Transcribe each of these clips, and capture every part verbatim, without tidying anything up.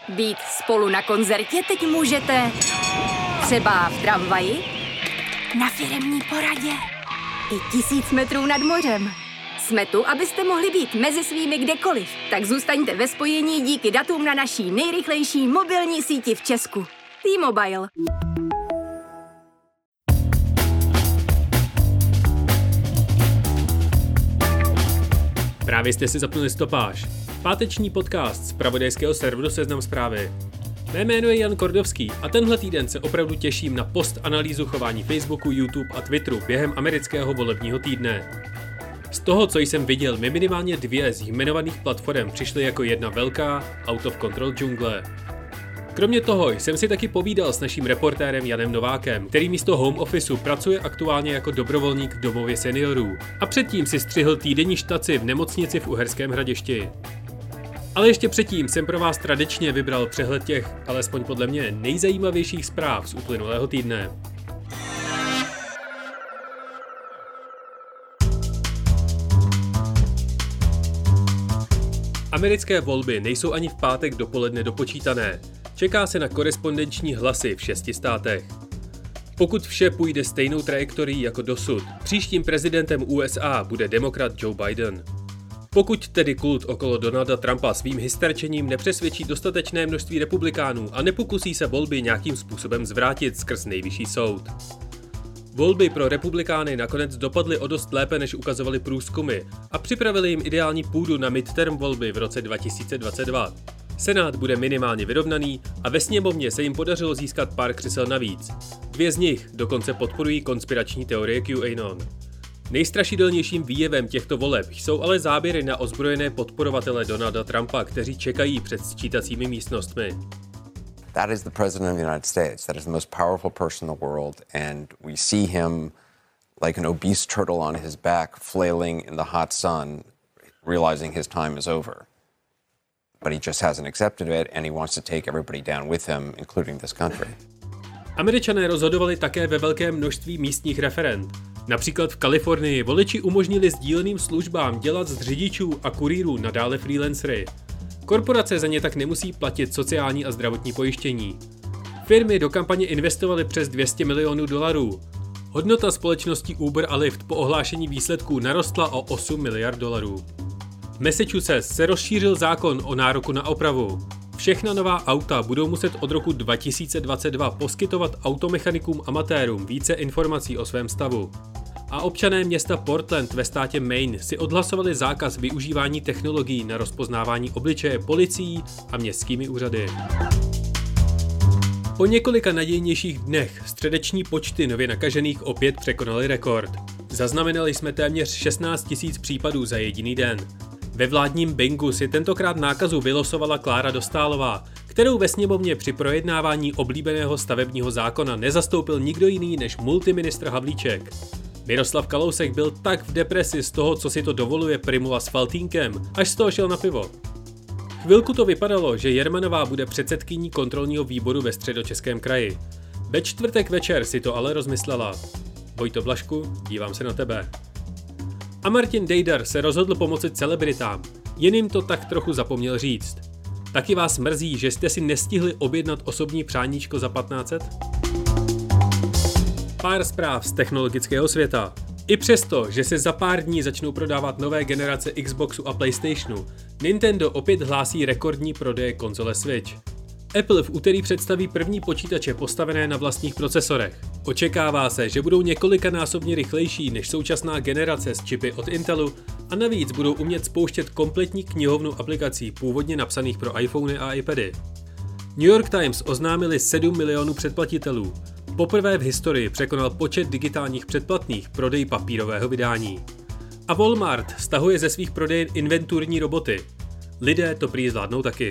Být spolu na koncertě teď můžete třeba v tramvaji, na firemní poradě i tisíc metrů nad mořem. Jsme tu, abyste mohli být mezi svými kdekoliv, tak zůstaňte ve spojení díky datům na naší nejrychlejší mobilní síti v Česku. T-Mobile. Právě jste si zapnuli stopáž. Páteční podcast z zpravodajského serveru Seznam Zprávy. Mé jméno je Jan Kordovský a tenhle týden se opravdu těším na post-analýzu chování Facebooku, YouTube a Twitteru během amerického volebního týdne. Z toho, co jsem viděl, mi minimálně dvě z jmenovaných platform přišly jako jedna velká out of control džungle. Kromě toho jsem si taky povídal s naším reportérem Janem Novákem, který místo home officeu pracuje aktuálně jako dobrovolník v domově seniorů a předtím si střihl týdenní štaci v nemocnici v Uherském Hradišti. Ale ještě předtím jsem pro vás tradičně vybral přehled těch, alespoň podle mě, nejzajímavějších zpráv z uplynulého týdne. Americké volby nejsou ani v pátek dopoledne dopočítané. Čeká se na korespondenční hlasy v šesti státech. Pokud vše půjde stejnou trajektorií jako dosud, příštím prezidentem U S A bude demokrat Joe Biden. Pokud tedy kult okolo Donalda Trumpa svým hysterčením nepřesvědčí dostatečné množství republikánů a nepokusí se volby nějakým způsobem zvrátit skrz nejvyšší soud. Volby pro republikány nakonec dopadly o dost lépe, než ukazovaly průzkumy a připravili jim ideální půdu na midterm volby v roce dva tisíce dvacet dva. Senát bude minimálně vyrovnaný a ve sněmovně se jim podařilo získat pár křesel navíc. Dvě z nich dokonce podporují konspirační teorie QAnon. Nejstrašidelnějším výjevem těchto voleb jsou ale záběry na ozbrojené podporovatele Donalda Trumpa, kteří čekají před sčítacími místnostmi. That is the president of the United States. That is the most powerful person in the world, and we see him like an obese turtle on his back, flailing in the hot sun, realizing his time is over. But he just hasn't accepted it, and he wants to take everybody down with him, including this country. Američané rozhodovali také ve velkém množství místních referend. Například v Kalifornii voliči umožnili sdíleným službám dělat z řidičů a kurýrů nadále freelancery. Korporace za ně tak nemusí platit sociální a zdravotní pojištění. Firmy do kampaně investovaly přes dvě stě milionů dolarů. Hodnota společností Uber a Lyft po ohlášení výsledků narostla o osm miliard dolarů. V Massachusetts se rozšířil zákon o nároku na opravu. Všechna nová auta budou muset od roku dva tisíce dvacet dva poskytovat automechanikům amatérům více informací o svém stavu. A občané města Portland ve státě Maine si odhlasovali zákaz využívání technologií na rozpoznávání obličeje policií a městskými úřady. Po několika nadějnějších dnech středeční počty nově nakažených opět překonaly rekord. Zaznamenali jsme téměř šestnáct tisíc případů za jediný den. Ve vládním bingu si tentokrát nákazu vylosovala Klára Dostálová, kterou ve sněmovně při projednávání oblíbeného stavebního zákona nezastoupil nikdo jiný než multiministr Havlíček. Miroslav Kalousek byl tak v depresi z toho, co si to dovoluje Primula s Faltýnkem, až z toho šel na pivo. Chvilku to vypadalo, že Jermanová bude předsedkyní kontrolního výboru ve Středočeském kraji. Ve čtvrtek večer si to ale rozmyslela. Vojto Blažku, dívám se na tebe. A Martin Dejdar se rozhodl pomoci celebritám, jen jim to tak trochu zapomněl říct. Taky vás mrzí, že jste si nestihli objednat osobní přáníčko za patnáct set? Pár zpráv z technologického světa. I přesto, že se za pár dní začnou prodávat nové generace Xboxu a PlayStationu, Nintendo opět hlásí rekordní prodeje konzole Switch. Apple v úterý představí první počítače postavené na vlastních procesorech. Očekává se, že budou několikanásobně rychlejší než současná generace s čipy od Intelu a navíc budou umět spouštět kompletní knihovnu aplikací původně napsaných pro iPhony a iPady. New York Times oznámili sedm milionů předplatitelů. Poprvé v historii překonal počet digitálních předplatných prodej papírového vydání. A Walmart stahuje ze svých prodejen inventurní roboty. Lidé to prý zvládnou taky.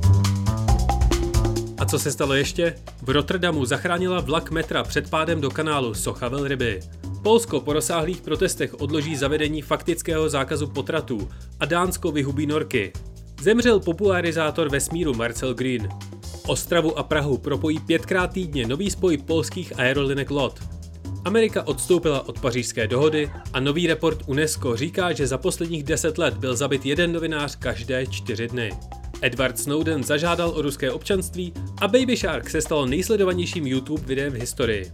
A co se stalo ještě? V Rotterdamu zachránila vlak metra před pádem do kanálu socha velryby. Polsko po rozsáhlých protestech odloží zavedení faktického zákazu potratů a Dánsko vyhubí norky. Zemřel popularizátor vesmíru Marcel Green. Ostravu a Prahu propojí pětkrát týdně nový spoj polských aerolinek L O T. Amerika odstoupila od Pařížské dohody a nový report UNESCO říká, že za posledních deset let byl zabit jeden novinář každé čtyři dny. Edward Snowden zažádal o ruské občanství a Baby Shark se stalo nejsledovanějším YouTube videem v historii.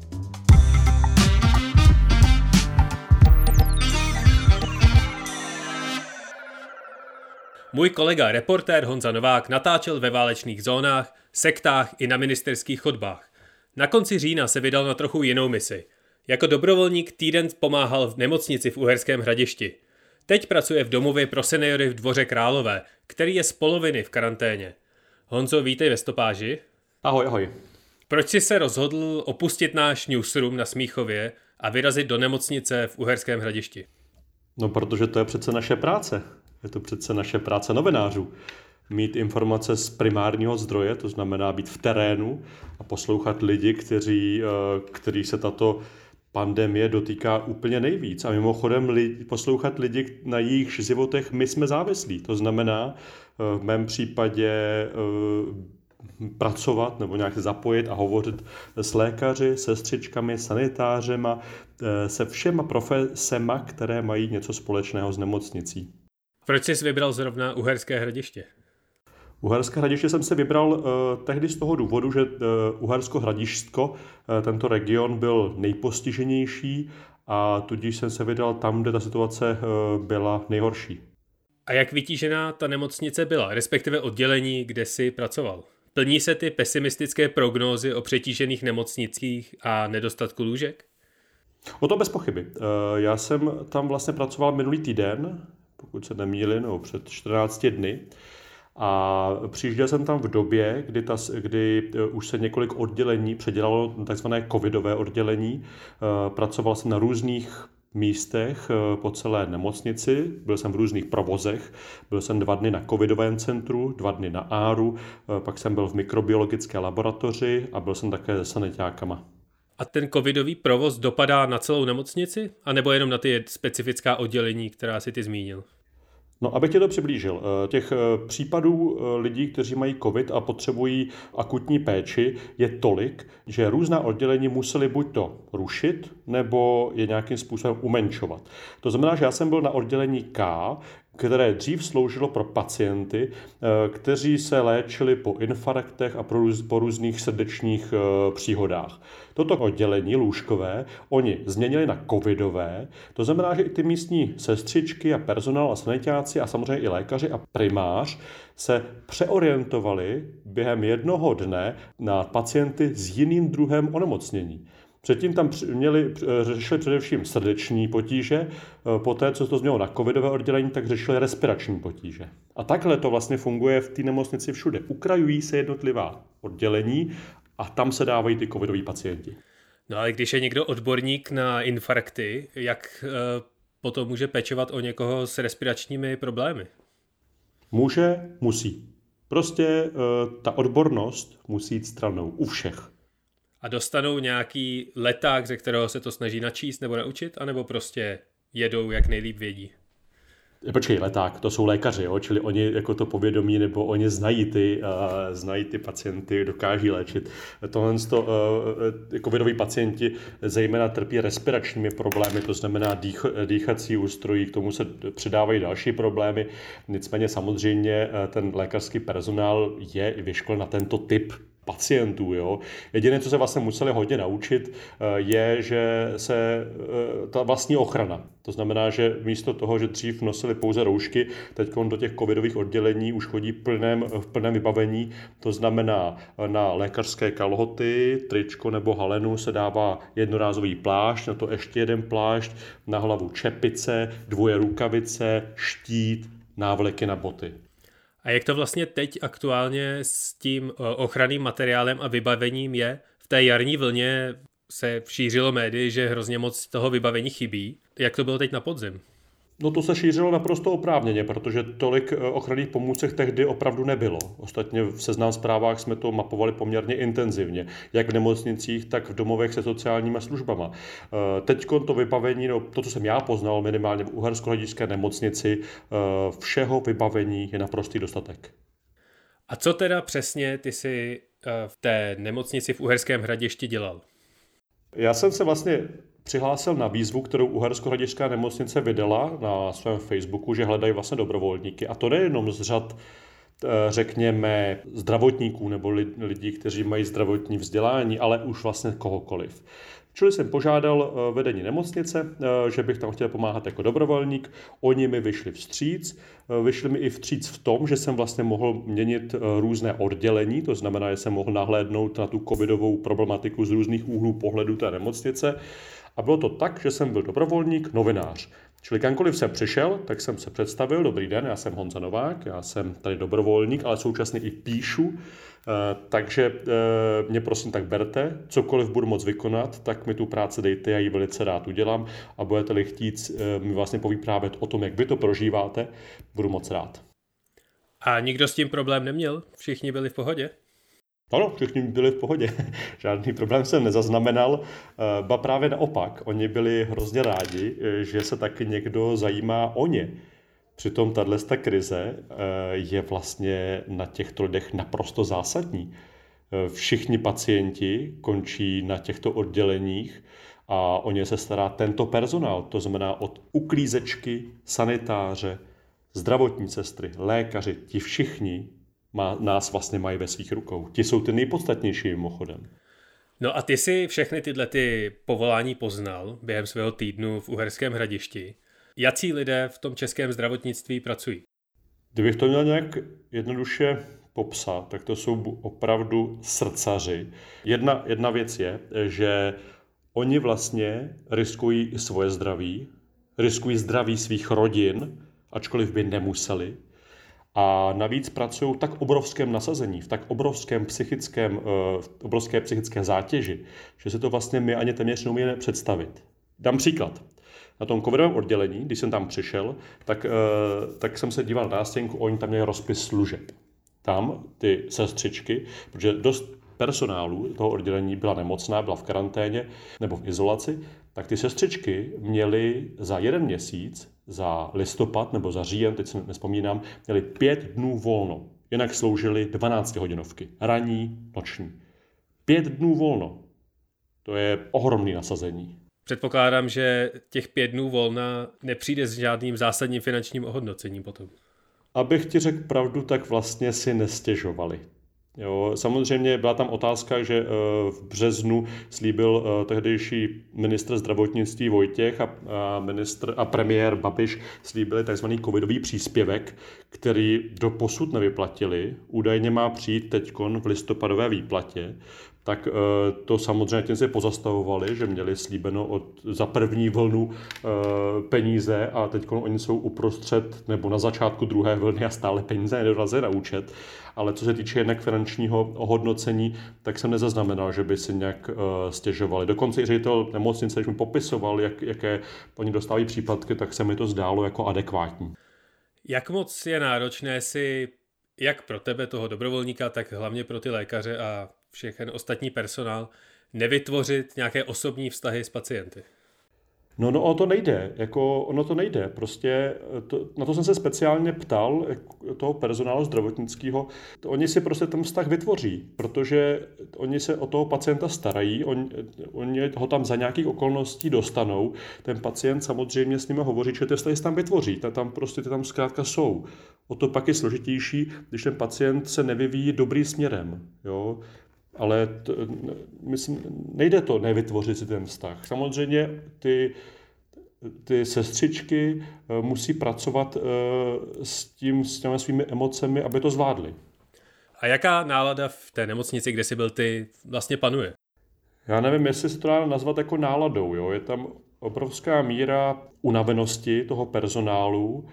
Můj kolega, reportér Honza Novák, natáčel ve válečných zónách, sektách i na ministerských chodbách. Na konci října se vydal na trochu jinou misi. Jako dobrovolník týden pomáhal v nemocnici v Uherském Hradišti. Teď pracuje v domově pro seniory v Dvoře Králové, který je z poloviny v karanténě. Honzo, vítej ve stopáži. Ahoj, ahoj. Proč jsi se rozhodl opustit náš newsroom na Smíchově a vyrazit do nemocnice v Uherském Hradišti? No, protože to je přece naše práce. Je to přece naše práce novinářů. Mít informace z primárního zdroje, to znamená být v terénu a poslouchat lidi, kteří, kteří se tato pandemie dotýká úplně nejvíc. A mimochodem lidi, poslouchat lidi, na jejich životech my jsme závislí. To znamená v mém případě pracovat nebo nějak zapojit a hovořit s lékaři, sestřičkami, sanitářema, se všema profesema, které mají něco společného s nemocnicí. Proč jsi vybral zrovna Uherské Hradiště? Uherské Hradiště jsem se vybral uh, tehdy z toho důvodu, že uh, Uhersko-Hradišťsko, uh, tento region byl nejpostiženější a tudíž jsem se vydal tam, kde ta situace uh, byla nejhorší. A jak vytížená ta nemocnice byla, respektive oddělení, kde jsi pracoval? Plní se ty pesimistické prognózy o přetížených nemocnicích a nedostatku lůžek? O to bez pochyby. Uh, já jsem tam vlastně pracoval minulý týden, pokud se nemýlím, no, před čtrnácti dny. A přijížděl jsem tam v době, kdy, ta, kdy už se několik oddělení předělalo na takzvané covidové oddělení. Pracoval jsem na různých místech po celé nemocnici, byl jsem v různých provozech, byl jsem dva dny na covidovém centru, dva dny na áru, pak jsem byl v mikrobiologické laboratoři a byl jsem také se sanitákama. A ten covidový provoz dopadá na celou nemocnici? A nebo jenom na ty specifická oddělení, která si ty zmínil? No, abych tě to přiblížil. Těch případů lidí, kteří mají covid a potřebují akutní péči, je tolik, že různá oddělení museli buď to rušit, nebo je nějakým způsobem umenšovat. To znamená, že já jsem byl na oddělení K, které dřív sloužilo pro pacienty, kteří se léčili po infarktech a po různých srdečních příhodách. Toto oddělení lůžkové oni změnili na covidové, to znamená, že i ty místní sestřičky a personál a sanitáci a samozřejmě i lékaři a primář se přeorientovali během jednoho dne na pacienty s jiným druhem onemocnění. Předtím tam měli, řešili především srdeční potíže, poté, co to změnilo na covidové oddělení, tak řešili respirační potíže. A takhle to vlastně funguje v té nemocnici všude. Ukrajují se jednotlivá oddělení a tam se dávají ty covidoví pacienti. No ale když je někdo odborník na infarkty, jak e, potom může pečovat o někoho s respiračními problémy? Může, musí. Prostě e, ta odbornost musí jít stranou u všech. A dostanou nějaký leták, ze kterého se to snaží načíst nebo naučit, anebo prostě jedou, jak nejlíp vědí? Počkej, leták, to jsou lékaři, jo? Čili oni jako to povědomí, nebo oni znají ty, uh, znají ty pacienty, dokáží léčit. Tohle to, uh, covidoví pacienti zejména trpí respiračními problémy, to znamená dých, dýchací ústrojí, k tomu se přidávají další problémy. Nicméně samozřejmě ten lékařský personál je vyškolen na tento typ pacientů. Jo. Jediné, co se vlastně museli hodně naučit, je, že se ta vlastní ochrana. To znamená, že místo toho, že dřív nosili pouze roušky, teď do těch covidových oddělení už chodí plném, v plném vybavení. To znamená, na lékařské kalhoty, tričko nebo halenu se dává jednorázový plášť, na to ještě jeden plášť, na hlavu čepice, dvoje rukavice, štít, návleky na boty. A jak to vlastně teď aktuálně s tím ochranným materiálem a vybavením je? V té jarní vlně se šířilo médii, že hrozně moc toho vybavení chybí. Jak to bylo teď na podzim? No to se šířilo naprosto oprávněně, protože tolik ochranných pomůcek tehdy opravdu nebylo. Ostatně v Seznam Zprávách jsme to mapovali poměrně intenzivně, jak v nemocnicích, tak v domovech se sociálníma službama. Teď to vybavení, no, to, co jsem já poznal minimálně v Uhersko-Hradišťské nemocnici, všeho vybavení je naprostý dostatek. A co teda přesně ty si v té nemocnici v Uherském Hradišti dělal? Já jsem se vlastně přihlásil na výzvu, kterou Uhersko-Hradišťská nemocnice vydala na svém Facebooku, že hledají vlastně dobrovolníky. A to nejenom z řad řekněme, zdravotníků nebo lidí, kteří mají zdravotní vzdělání, ale už vlastně kohokoliv. Čili jsem požádal vedení nemocnice, že bych tam chtěl pomáhat jako dobrovolník. Oni mi vyšli vstříc. Vyšli mi i vstříc v tom, že jsem vlastně mohl měnit různé oddělení, to znamená, že jsem mohl nahlédnout na tu covidovou problematiku z různých úhlů pohledu té nemocnice. A bylo to tak, že jsem byl dobrovolník, novinář. Čili kamkoliv jsem přišel, tak jsem se představil, dobrý den, já jsem Honza Novák, já jsem tady dobrovolník, ale současně i píšu, takže mě prosím tak berte, cokoliv budu moct vykonat, tak mi tu práci dejte, já ji velice rád udělám a budete-li chtít mi vlastně povyprávět o tom, jak vy to prožíváte, budu moc rád. A nikdo s tím problém neměl? Všichni byli v pohodě? Ano, všichni byli v pohodě. Žádný problém jsem nezaznamenal. Ba právě naopak, oni byli hrozně rádi, že se taky někdo zajímá o ně. Přitom tato krize je vlastně na těchto lidech naprosto zásadní. Všichni pacienti končí na těchto odděleních a o ně se stará tento personál. To znamená od uklízečky, sanitáře, zdravotní sestry, lékaři, ti všichni má, nás vlastně mají ve svých rukou. Ti jsou ty nejpodstatnější mimochodem. No a ty si všechny tyhle ty povolání poznal během svého týdnu v Uherském Hradišti. Jací lidé v tom českém zdravotnictví pracují? Kdybych to měl nějak jednoduše popsat, tak to jsou opravdu srdcaři. Jedna, jedna věc je, že oni vlastně riskují i svoje zdraví, riskují zdraví svých rodin, ačkoliv by nemuseli. A navíc pracují v tak obrovském nasazení, v tak obrovském psychickém, v obrovské psychické zátěži, že se to vlastně my ani téměř neumíme představit. Dám příklad. Na tom covidovém oddělení, když jsem tam přišel, tak, tak jsem se díval na nástěnku, oni tam měli rozpis služeb. Tam ty sestřičky, protože dost personálu toho oddělení byla nemocná, byla v karanténě nebo v izolaci, tak ty sestřičky měly za jeden měsíc, za listopad nebo za říjen, teď si nespomínám, měly pět dnů volno. Jinak sloužily dvanáctihodinovky, ranní, noční. Pět dnů volno. To je ohromný nasazení. Předpokládám, že těch pět dnů volna nepřijde s žádným zásadním finančním ohodnocením potom. Abych ti řekl pravdu, tak vlastně si nestěžovali. Jo, samozřejmě byla tam otázka, že v březnu slíbil tehdejší ministr zdravotnictví Vojtěch a, ministr, a premiér Babiš slíbili tzv. Covidový příspěvek, který doposud nevyplatili. Údajně má přijít teďkon v listopadové výplatě. Tak to samozřejmě tím se pozastavovali, že měli slíbeno od, za první vlnu peníze a teď oni jsou uprostřed nebo na začátku druhé vlny a stále peníze nedorazí na účet. Ale co se týče jednak finančního ohodnocení, tak jsem nezaznamenal, že by si nějak stěžovali. Dokonce i ředitel nemocnice, když mi popisoval, jak, jaké oni dostávají příplatky, tak se mi to zdálo jako adekvátní. Jak moc je náročné si, jak pro tebe, toho dobrovolníka, tak hlavně pro ty lékaře a všechen ostatní personál, nevytvořit nějaké osobní vztahy s pacienty? No, no, o to nejde, jako ono to nejde, prostě to, na to jsem se speciálně ptal toho personálu zdravotnického, oni si prostě ten vztah vytvoří, protože oni se o toho pacienta starají, on, oni ho tam za nějakých okolností dostanou, ten pacient samozřejmě s nimi hovoří, že ty vztahy se tam vytvoří, tam prostě ty tam zkrátka jsou. O to pak je složitější, když ten pacient se nevyvíjí dobrým směrem, jo. Ale to, myslím, nejde to nevytvořit si ten vztah. Samozřejmě ty, ty sestřičky musí pracovat s tím, s těmi svými emocemi, aby to zvládly. A jaká nálada v té nemocnici, kde jsi byl ty, vlastně panuje? Já nevím, jestli se to dá nazvat jako náladou. Jo? Je tam obrovská míra unavenosti toho personálu.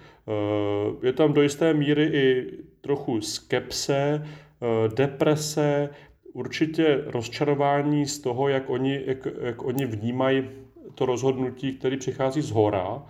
Je tam do jisté míry i trochu skepse, deprese, určitě rozčarování z toho, jak oni, jak, jak oni vnímají to rozhodnutí, které přichází z hora.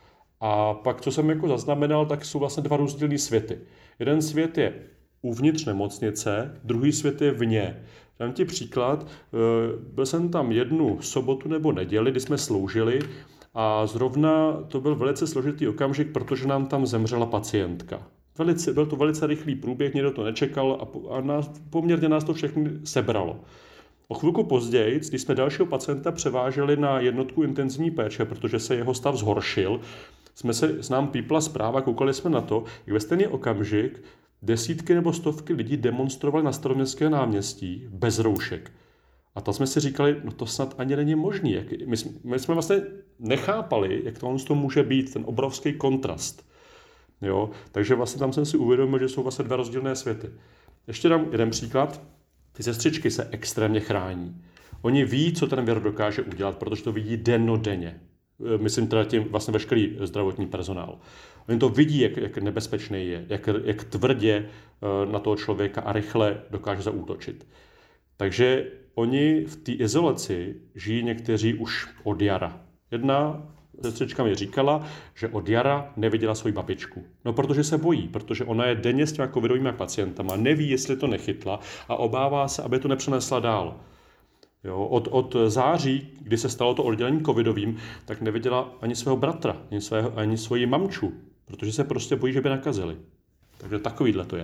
A pak, co jsem jako zaznamenal, tak jsou vlastně dva rozdílné světy. Jeden svět je uvnitř nemocnice, druhý svět je vně. Dám ti příklad. Byl jsem tam jednu sobotu nebo neděli, kdy jsme sloužili a zrovna to byl velice složitý okamžik, protože nám tam zemřela pacientka. Velice, byl to velice rychlý průběh, někdo to nečekal a, a nás, poměrně nás to všechny sebralo. O chvilku později, když jsme dalšího pacienta převáželi na jednotku intenzivní péče, protože se jeho stav zhoršil, jsme se s nám pípla zpráva, koukali jsme na to, jak ve stejný okamžik desítky nebo stovky lidí demonstrovali na Staroměstském náměstí bez roušek. A tam jsme si říkali, no to snad ani není možný. Jak, my, jsme, my jsme vlastně nechápali, jak to, to může být, ten obrovský kontrast. Jo? Takže vlastně tam jsem si uvědomil, že jsou vlastně dva rozdílné světy. Ještě dám jeden příklad. Ty sestřičky se extrémně chrání. Oni ví, co ten vir dokáže udělat, protože to vidí dennodenně. Myslím teda tím vlastně veškerý zdravotní personál. Oni to vidí, jak, jak nebezpečný je, jak, jak tvrdě na toho člověka a rychle dokáže zaútočit. Takže oni v té izolaci žijí někteří už od jara. Jedna sestřička mi říkala, že od jara neviděla svoji babičku. No protože se bojí, protože ona je denně s těma covidovými pacientama, neví, jestli to nechytla a obává se, aby to nepřenesla dál. Jo, od, od září, kdy se stalo to oddělení covidovým, tak neviděla ani svého bratra, ani, svého, ani svoji mamču, protože se prostě bojí, že by nakazili. Takže takovýhle to je.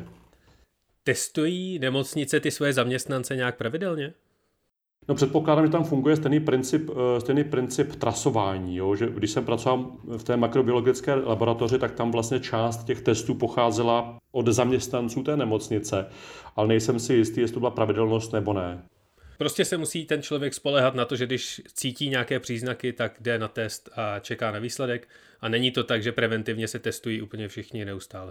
Testují nemocnice ty své zaměstnance nějak pravidelně? No předpokládám, že tam funguje stejný princip, stejný princip trasování. Jo? Že když jsem pracoval v té makrobiologické laboratoři, tak tam vlastně část těch testů pocházela od zaměstnanců té nemocnice, ale nejsem si jistý, jestli to byla pravidelnost nebo ne. Prostě se musí ten člověk spoléhat na to, že když cítí nějaké příznaky, tak jde na test a čeká na výsledek. A není to tak, že preventivně se testují úplně všichni neustále.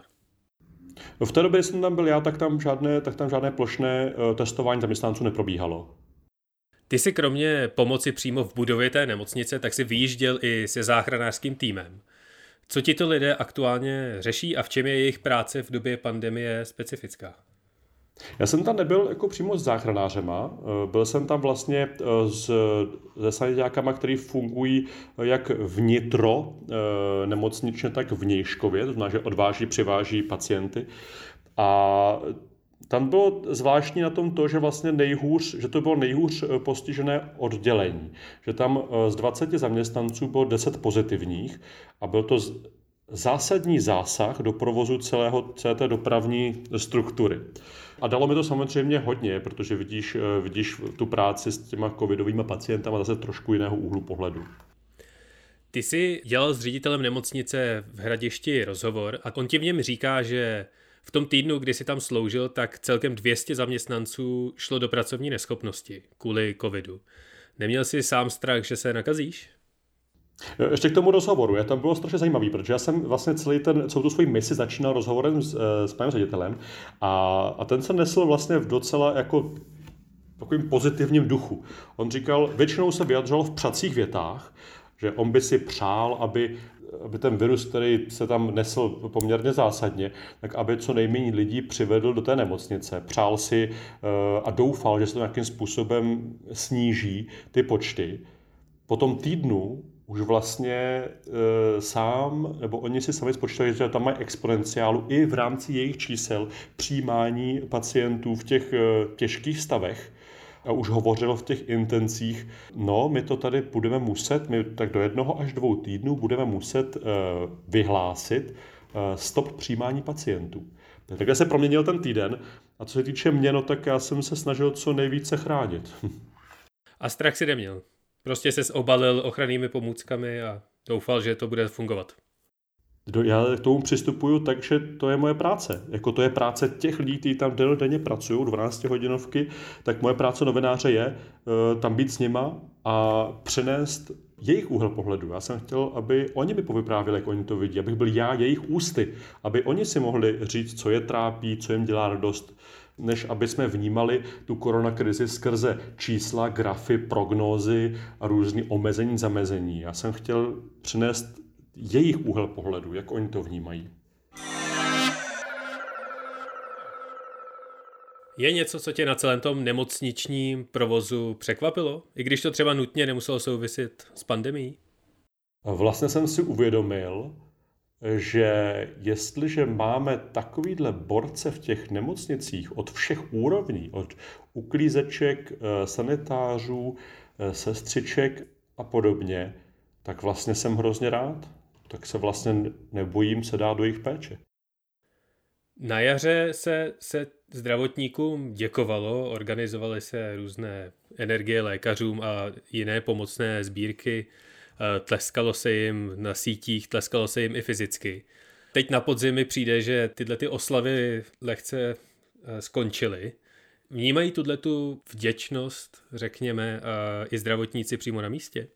V té době, když jsem tam byl já, tak tam žádné, tak tam žádné plošné testování zaměstnanců neprobíhalo. Ty si kromě pomoci přímo v budově té nemocnice, tak si vyjížděl i se záchranářským týmem. Co ti to lidé aktuálně řeší a v čem je jejich práce v době pandemie specifická? Já jsem tam nebyl jako přímo s záchranářema, byl jsem tam vlastně s, se sanitákama, který fungují jak vnitro nemocničně, tak vnějškově, to znamená, že odváží, přiváží pacienty. A tam bylo zvláštní na tom to, že vlastně nejhůř, že to bylo nejhůř postižené oddělení. Že tam z dvaceti zaměstnanců bylo deset pozitivních a byl to zásadní zásah do provozu celého, celé té dopravní struktury. A dalo mi to samozřejmě hodně, protože vidíš, vidíš tu práci s těma covidovými pacientama zase trošku jiného úhlu pohledu. Ty jsi dělal s ředitelem nemocnice v Hradišti rozhovor a on ti v něm říká, že v tom týdnu, kdy jsi tam sloužil, tak celkem dvě stě zaměstnanců šlo do pracovní neschopnosti kvůli covidu. Neměl jsi sám strach, že se nakazíš? Ještě k tomu rozhovoru. Já tam bylo strašně zajímavý, protože já jsem vlastně celý ten, celou tu svoji misi začínal rozhovorem s, s panem ředitelem a, a ten se nesl vlastně v docela jako takovým pozitivním duchu. On říkal, většinou se vyjadřoval v přacích větách, že on by si přál, aby, aby ten virus, který se tam nesl poměrně zásadně, tak aby co nejméně lidí přivedl do té nemocnice. Přál si a doufal, že se to nějakým způsobem sníží ty počty. Po tom týdnu už vlastně e, sám, nebo oni si sami spočítali, že tam mají exponenciálu i v rámci jejich čísel přijímání pacientů v těch e, těžkých stavech. A už hovořilo v těch intencích, no my to tady budeme muset, my tak do jednoho až dvou týdnů budeme muset e, vyhlásit e, stop přijímání pacientů. Takhle se proměnil ten týden a co se týče mě, no tak já jsem se snažil co nejvíce chránit. A strach si neměl? Prostě ses obalil ochrannými pomůckami a doufal, že to bude fungovat. Já k tomu přistupuju tak, že to je moje práce. Jako to je práce těch lidí, kteří tam dennodenně pracují, dvanáctihodinovky, tak moje práce novináře je uh, tam být s nima a přenést jejich úhel pohledu. Já jsem chtěl, aby oni mi povyprávěli, jak oni to vidí, abych byl já jejich ústy, aby oni si mohli říct, co je trápí, co jim dělá radost, než aby jsme vnímali tu koronakrizi skrze čísla, grafy, prognózy a různý omezení, zamezení. Já jsem chtěl přinést jejich úhel pohledu, jak oni to vnímají. Je něco, co tě na celém tom nemocničním provozu překvapilo? I když to třeba nutně nemuselo souviset s pandemií? Vlastně jsem si uvědomil, že jestliže máme takovýhle borce v těch nemocnicích od všech úrovní, od uklízeček, sanitářů, sestřiček a podobně, tak vlastně jsem hrozně rád. Tak se vlastně nebojím se dát do jejich péče. Na jaře se, se zdravotníkům děkovalo, organizovaly se různé energie lékařům a jiné pomocné sbírky, tleskalo se jim na sítích, tleskalo se jim i fyzicky. Teď na podzim mi přijde, že tyhle ty oslavy lehce skončily. Vnímají tuhletu vděčnost, řekněme, i zdravotníci přímo na místě?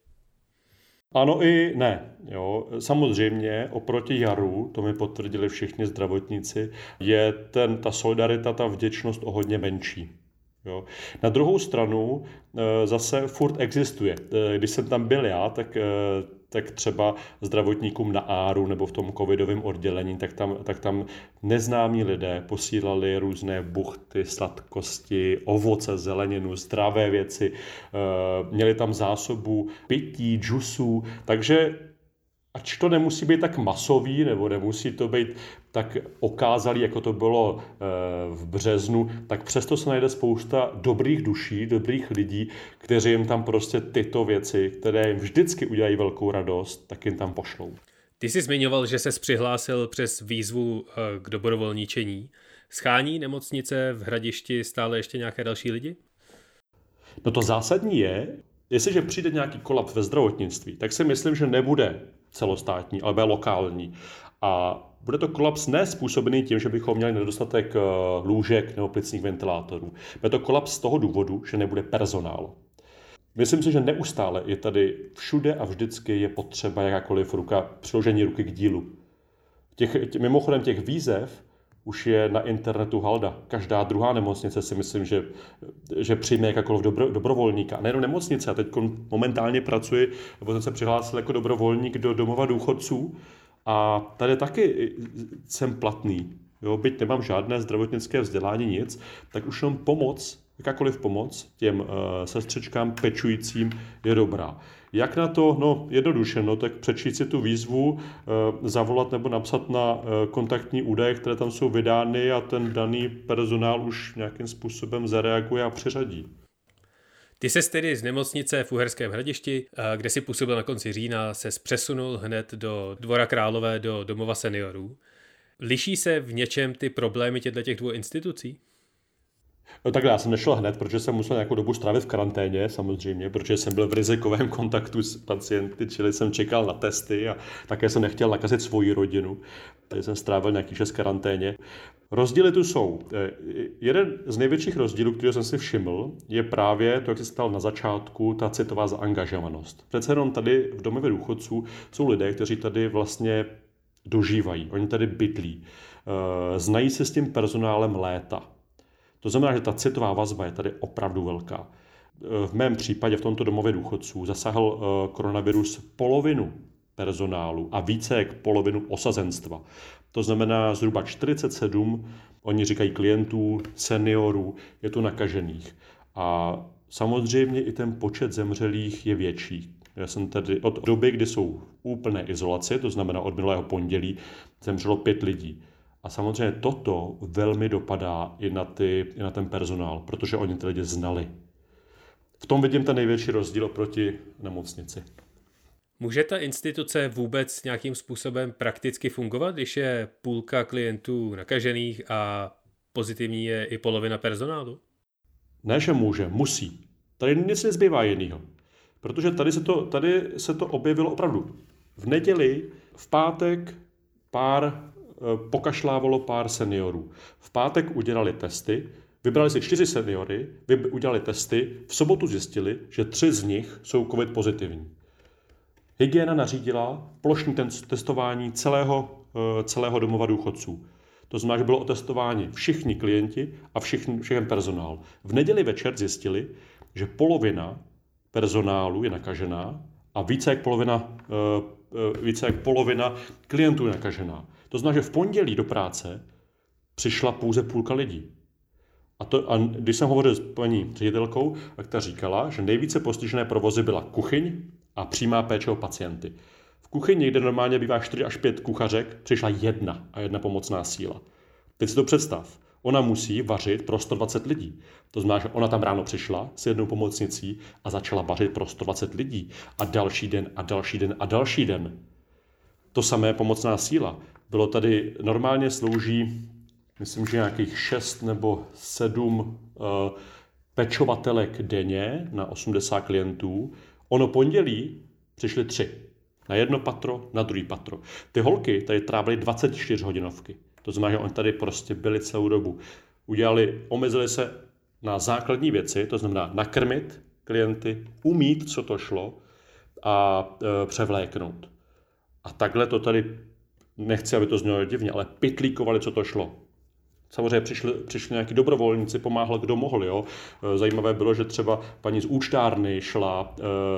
Ano i ne. Jo. Samozřejmě oproti jaru, to mi potvrdili všichni zdravotníci, je ten, ta solidarita, ta vděčnost o hodně menší. Jo. Na druhou stranu zase furt existuje. Když jsem tam byl já, tak, tak třeba zdravotníkům na áru nebo v tom covidovém oddělení, tak tam, tak tam neznámí lidé posílali různé buchty, sladkosti, ovoce, zeleninu, zdravé věci. Měli tam zásobu pití, džusů, takže ač to nemusí být tak masový, nebo nemusí to být tak okázalý, jako to bylo v březnu, tak přesto se najde spousta dobrých duší, dobrých lidí, kteří jim tam prostě tyto věci, které jim vždycky udělají velkou radost, tak jim tam pošlou. Ty jsi zmiňoval, že ses přihlásil přes výzvu k dobrovolničení. Schání nemocnice v Hradišti stále ještě nějaké další lidi? No to zásadní je, jestliže přijde nějaký kolaps ve zdravotnictví, tak si myslím, že nebude celostátní, ale bude lokální. A bude to kolaps ne způsobený tím, že bychom měli nedostatek lůžek nebo plicních ventilátorů. Bude to kolaps z toho důvodu, že nebude personál. Myslím si, že neustále je tady všude a vždycky je potřeba jakákoliv ruka, přiložení ruky k dílu. Těch, tě, mimochodem těch výzev už je na internetu halda. Každá druhá nemocnice si myslím, že, že přijme jakákoliv dobro, dobrovolníka. A nejenom nemocnice. A teď momentálně pracuji, nebo jsem se přihlásil jako dobrovolník do domova důchodců. A tady taky jsem platný. Jo, byť nemám žádné zdravotnické vzdělání, nic, tak už jenom pomoc, jakákoliv pomoc těm uh, sestřičkám pečujícím je dobrá. Jak na to? No jednoduše, no, tak přečíst si tu výzvu, uh, zavolat nebo napsat na uh, kontaktní údaje, které tam jsou vydány a ten daný personál už nějakým způsobem zareaguje a přiřadí. Ty ses tedy z nemocnice v Uherském Hradišti, kde si působil na konci října, ses přesunul hned do Dvora Králové, do domova seniorů. Liší se v něčem ty problémy těch dvou institucí? No takhle, já jsem nešel hned, protože jsem musel nějakou dobu strávit v karanténě, samozřejmě, protože jsem byl v rizikovém kontaktu s pacienty, čili jsem čekal na testy a také jsem nechtěl nakazit svoji rodinu. Takže jsem strávil nějaký čas v karanténě. Rozdíly tu jsou. Jeden z největších rozdílů, který jsem si všiml, je právě to, jak jsi stal na začátku, ta citová zaangažovanost. Přece jenom tady v domově důchodců jsou lidé, kteří tady vlastně dožívají. Oni tady bydlí. Znají se s tím personálem léta. To znamená, že ta citová vazba je tady opravdu velká. V mém případě v tomto domově důchodců zasáhl koronavirus polovinu personálu a více jak polovinu osazenstva. To znamená zhruba čtyřicet sedm, oni říkají klientů, seniorů, je tu nakažených. A samozřejmě i ten počet zemřelých je větší. Já jsem tady od doby, kdy jsou v úplné izolaci, to znamená od minulého pondělí, zemřelo pět lidí. A samozřejmě toto velmi dopadá i na, ty, i na ten personál, protože oni ty lidi znali. V tom vidím ten největší rozdíl oproti nemocnici. Může ta instituce vůbec nějakým způsobem prakticky fungovat, když je půlka klientů nakažených a pozitivní je i polovina personálu? Ne, že může, musí. Tady nic nezbývá jiného. Protože tady se to, tady se to objevilo opravdu. V neděli, v pátek pár pokašlávalo pár seniorů. V pátek udělali testy, vybrali si čtyři seniory, udělali testy, v sobotu zjistili, že tři z nich jsou covid pozitivní. Hygiena nařídila plošní testování celého, celého domova důchodců. To znamená, že bylo otestováni všichni klienti a všichni, všechen personál. V neděli večer zjistili, že polovina personálu je nakažená a více jak polovina, více jak polovina klientů je nakažená. To znamená, že v pondělí do práce přišla pouze půlka lidí. A, to, a když jsem hovořil s paní ředitelkou, tak ta říkala, že nejvíce postižené provozy byla kuchyň a přímá péče o pacienty. V kuchyni, kde normálně bývá čtyři až pět kuchařek, přišla jedna a jedna pomocná síla. Teď si to představ. Ona musí vařit pro sto dvacet lidí. To znamená, že ona tam ráno přišla s jednou pomocnicí a začala vařit pro sto dvacet lidí. A další den a další den a další den. To samé pomocná síla. Bylo tady, normálně slouží, myslím, že nějakých šest nebo sedm uh, pečovatelek denně na osmdesát klientů. Ono pondělí přišli tři. Na jedno patro, na druhý patro. Ty holky tady trávily dvacet čtyři hodinovky. To znamená, že oni tady prostě byli celou dobu. Udělali, omezili se na základní věci, to znamená nakrmit klienty, umít, co to šlo a e, převléknout. A takhle to tady, nechci, aby to znělo divně, ale pytlíkovali, co to šlo. Samozřejmě přišli, přišli nějaký dobrovolníci, pomáhal, kdo mohl. Jo. Zajímavé bylo, že třeba paní z účtárny šla,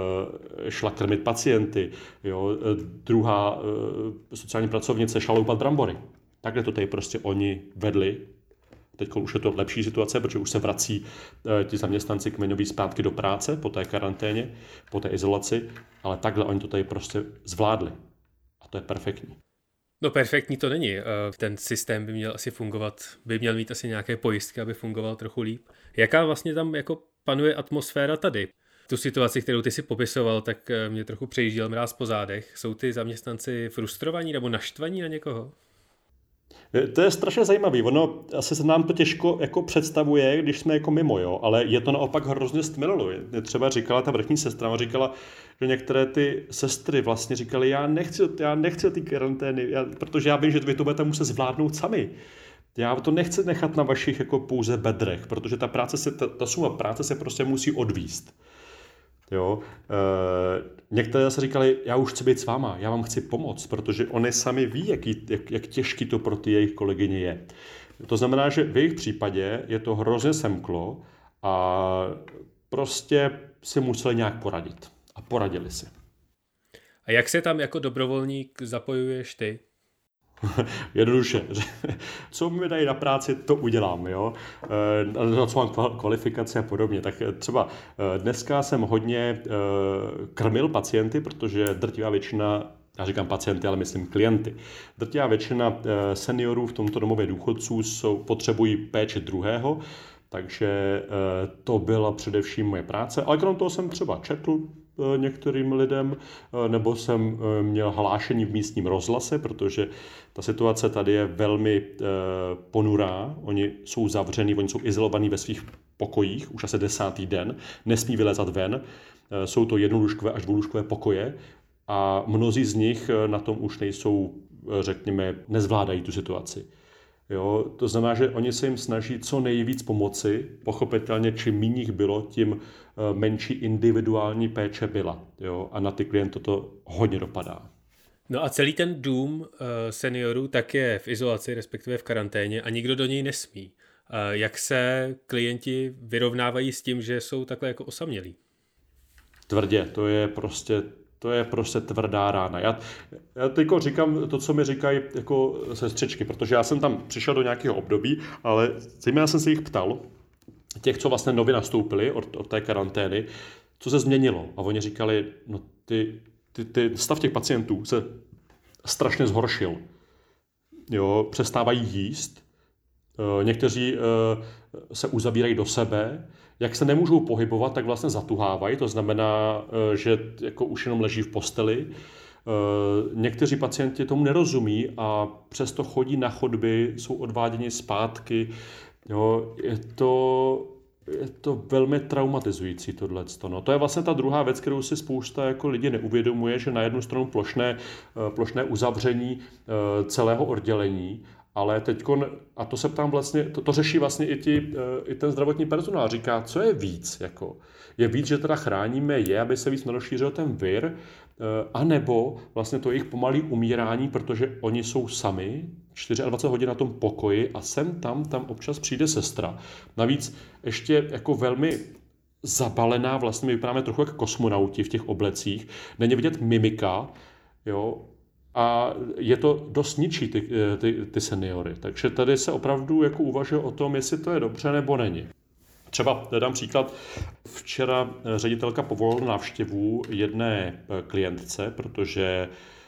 šla krmit pacienty, jo. Druhá sociální pracovnice šla loupat brambory. Takhle to tady prostě oni vedli. Teď už je to lepší situace, protože už se vrací ti zaměstnanci kmeňoví zpátky do práce po té karanténě, po té izolaci, ale takhle oni to tady prostě zvládli. A to je perfektní. No perfektní to není. Ten systém by měl asi fungovat, by měl mít asi nějaké pojistky, aby fungoval trochu líp. Jaká vlastně tam jako panuje atmosféra tady? Tu situaci, kterou ty si popisoval, tak mě trochu přejížděl mráz po zádech. Jsou ty zaměstnanci frustrovaní nebo naštvaní na někoho? To je strašně zajímavý. Ono asi se nám to těžko jako představuje, když jsme jako mimo, jo, ale je to naopak hrozně stmelilo. Třeba říkala ta vrchní sestra, říkala, že některé ty sestry vlastně říkaly, já nechci, já nechci ty karantény, já, protože já vím, že vy to budete muset zvládnout sami. Já to nechci nechat na vašich jako pouze bedrech, protože ta práce se, ta, ta suma práce se prostě musí odvíst. Jo. E, některé zase říkali, já už chci být s váma, já vám chci pomoct, protože oni sami ví, jaký, jak, jak těžký to pro ty jejich kolegyně je. To znamená, že v jejich případě je to hrozně semklo a prostě si museli nějak poradit. A poradili si. A jak se tam jako dobrovolník zapojuješ ty? Jednoduše. Co mi dají na práci, to udělám. Jo? Na co mám kvalifikaci a podobně. Tak třeba dneska jsem hodně krmil pacienty, protože drtivá většina, já říkám pacienty, ale myslím klienty, drtivá většina seniorů v tomto domově důchodců jsou, potřebují péči druhého, takže to byla především moje práce. Ale krom toho jsem třeba četl některým lidem, nebo jsem měl hlášení v místním rozhlase, protože ta situace tady je velmi ponurá. Oni jsou zavření, oni jsou izolovaní ve svých pokojích, už asi desátý den, nesmí vylezat ven. Jsou to jednolůžkové až dvoulůžkové pokoje a mnozí z nich na tom už nejsou, řekněme, nezvládají tu situaci. Jo, to znamená, že oni se jim snaží co nejvíc pomoci. Pochopitelně, čím méně jich bylo, tím menší individuální péče byla. Jo, a na ty klienty to hodně dopadá. No a celý ten dům uh, seniorů tak je v izolaci, respektive v karanténě a nikdo do něj nesmí. Uh, jak se klienti vyrovnávají s tím, že jsou takhle jako osamělí? Tvrdě, to je prostě... To je prostě tvrdá rána. Já, já teďko říkám to, co mi říkají jako sestřičky, protože já jsem tam přišel do nějakého období, ale zejména jsem se jich ptal, těch, co vlastně nově nastoupili od, od té karantény, co se změnilo. A oni říkali, no ty, ty, ty stav těch pacientů se strašně zhoršil. Jo, přestávají jíst, někteří se uzavírají do sebe, jak se nemůžou pohybovat, tak vlastně zatuhávají, to znamená, že jako už jenom leží v posteli. Někteří pacienti tomu nerozumí a přesto chodí na chodby, jsou odváděni zpátky. Jo, je to, je to velmi traumatizující tohleto. No, to je vlastně ta druhá věc, kterou si spousta jako lidí neuvědomuje, že na jednu stranu plošné, plošné uzavření celého oddělení, ale teďkon, a to se ptám vlastně, to, to řeší vlastně i, ti, i ten zdravotní personál, říká, co je víc, jako. Je víc, že teda chráníme je, aby se víc nerozšířil ten vir, anebo vlastně to jejich pomalý umírání, protože oni jsou sami dvacet čtyři hodin na tom pokoji a sem tam, tam občas přijde sestra. Navíc ještě jako velmi zabalená, vlastně my vypadáme trochu jako kosmonauti v těch oblecích, není vidět mimika, jo, a je to dost ničí ty, ty, ty seniory. Takže tady se opravdu jako uvažuje o tom, jestli to je dobře nebo není. Třeba dám příklad. Včera ředitelka povolila návštěvu jedné klientce, protože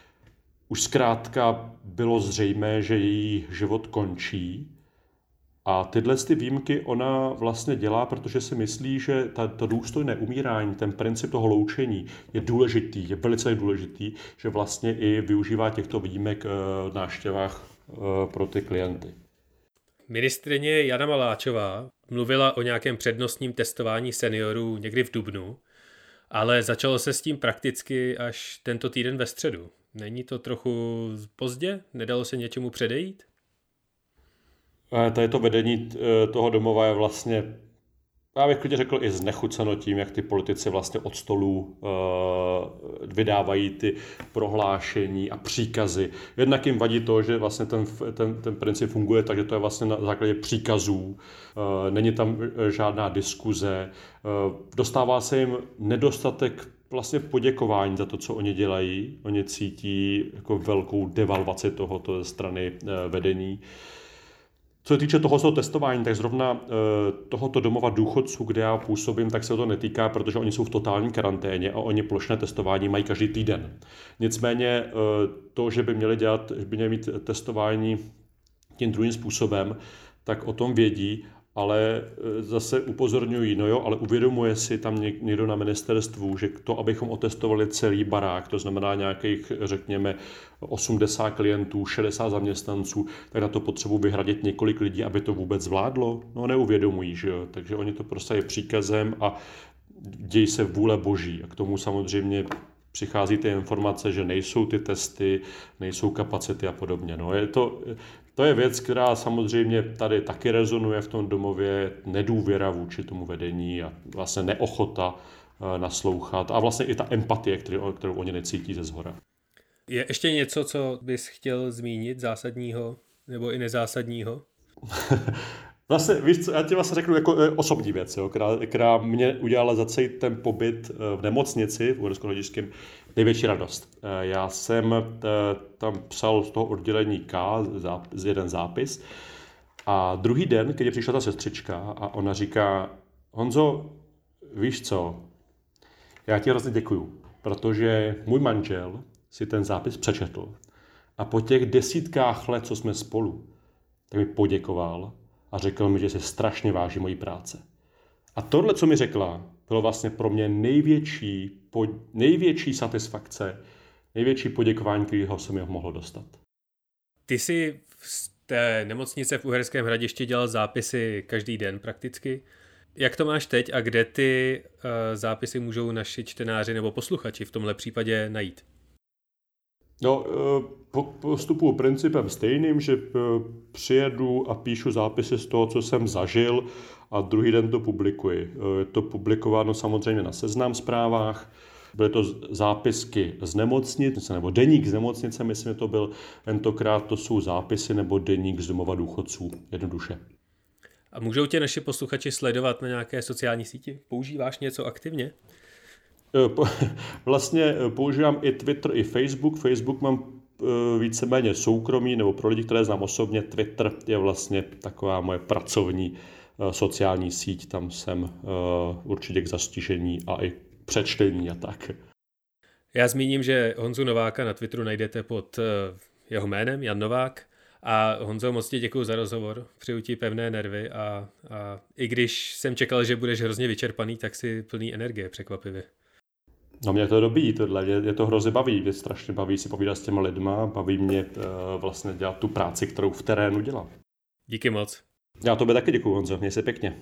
už zkrátka bylo zřejmé, že její život končí. A tyhle ty výjimky ona vlastně dělá, protože si myslí, že ta, to důstojné umírání, ten princip toho loučení je důležitý, je velice důležitý, že vlastně i využívá těchto výjimek v návštěvách pro ty klienty. Ministryně Jana Maláčová mluvila o nějakém přednostním testování seniorů někdy v dubnu Ale začalo se s tím prakticky až tento týden ve středu. Není to trochu pozdě? Nedalo se něčemu předejít? Tady to vedení toho domova je vlastně, já bych klidně řekl, i znechuceno tím, jak ty politici vlastně od stolu uh, vydávají ty prohlášení a příkazy. Jednak jim vadí to, že vlastně ten, ten, ten princip funguje, takže to je vlastně na základě příkazů. Uh, není tam žádná diskuze. Uh, dostává se jim nedostatek vlastně poděkování za to, co oni dělají. Oni cítí jako velkou devalvaci tohoto ze strany uh, vedení. Co se týče toho testování, tak zrovna e, tohoto domova důchodců, kde já působím, tak se to netýká, protože oni jsou v totální karanténě a oni plošné testování mají každý týden. Nicméně e, to, že by měli dělat, že by měli mít testování tím druhým způsobem, tak o tom vědí, ale zase upozorňují, no jo, ale uvědomuje si tam někdo na ministerstvu, že to, abychom otestovali celý barák, to znamená nějakých, řekněme, osmdesát klientů, šedesát zaměstnanců, tak na to potřebuji vyhradit několik lidí, aby to vůbec zvládlo. No neuvědomují, že jo, takže oni to prostě je příkazem a dějí se vůle boží. A k tomu samozřejmě přichází ty informace, že nejsou ty testy, nejsou kapacity a podobně. No, je to, to je věc, která samozřejmě tady taky rezonuje v tom domově, nedůvěra vůči tomu vedení a vlastně neochota naslouchat a vlastně i ta empatie, kterou, kterou oni necítí ze zhora. Je ještě něco, co bys chtěl zmínit zásadního nebo i nezásadního? Vlastně, víš co, já ti vlastně řeknu jako osobní věc, jo, která, která mě udělala za celý ten pobyt v nemocnici v Uhersko-Hradišťském největší radost. Já jsem tam psal z toho oddělení K z jeden zápis a druhý den, když přišla ta sestřička a ona říká: Honzo, víš co, já ti hrozně děkuju, protože můj manžel si ten zápis přečetl a po těch desítkách let, co jsme spolu, tak mi poděkoval a řekl mi, že se strašně váží mojí práce. A tohle, co mi řekla, bylo vlastně pro mě největší, po, největší satisfakce, největší poděkování, kterého jsem mi mohl dostat. Ty jsi z té nemocnice v Uherském Hradišti dělal zápisy každý den prakticky. Jak to máš teď a kde ty uh, zápisy můžou naši čtenáři nebo posluchači v tomhle případě najít? No, postupuji principem stejným, že přijedu a píšu zápisy z toho, co jsem zažil a druhý den to publikuji. Je to publikováno samozřejmě na Seznam Zprávách, byly to zápisky z nemocnice, nebo deník z nemocnice, myslím, že to byl, tentokrát to jsou zápisy nebo deník z domova důchodců, jednoduše. A můžou tě naši posluchači sledovat na nějaké sociální síti? Používáš něco aktivně? Vlastně používám i Twitter, i Facebook. Facebook mám víceméně soukromý, nebo pro lidi, které znám osobně, Twitter je vlastně taková moje pracovní sociální síť. Tam jsem určitě k zastižení a i přečtení a tak. Já zmíním, že Honzu Nováka na Twitteru najdete pod jeho jménem, Jan Novák. A Honzo, moc ti děkuju za rozhovor, přeju ti pevné nervy a, a i když jsem čekal, že budeš hrozně vyčerpaný, tak si plný energie překvapivě. No mě to dobí, tohle, je, je to hrozně baví, mě strašně baví si povídat s těma lidma, baví mě uh, vlastně dělat tu práci, kterou v terénu dělám. Díky moc. Já tobě taky děkuju, Honzo, měj se pěkně.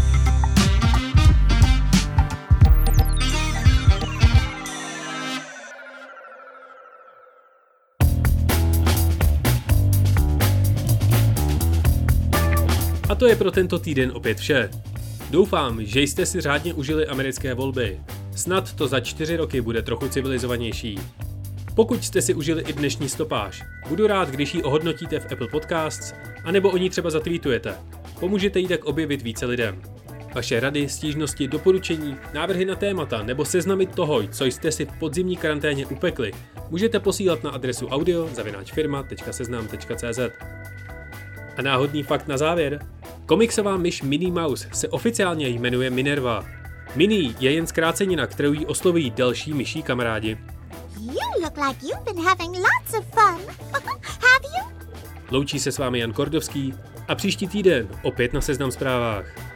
A to je pro tento týden opět vše. Doufám, že jste si řádně užili americké volby. Snad to za čtyři roky bude trochu civilizovanější. Pokud jste si užili i dnešní stopáž, budu rád, když ji ohodnotíte v Apple Podcasts, anebo o ní třeba zatweetujete. Pomůžete jí tak objevit více lidem. Vaše rady, stížnosti, doporučení, návrhy na témata nebo seznamy toho, co jste si v podzimní karanténě upekli, můžete posílat na adresu audio zavináč firma tečka seznam tečka cé zet. A náhodný fakt na závěr. Komiksová myš Minnie Mouse se oficiálně jmenuje Minerva. Minnie je jen zkrácenina, kterou jí oslovují další myší kamarádi. You look like you've been having lots of fun. Have you? Loučí se s vámi Jan Kordovský a příští týden opět na Seznam Zprávách.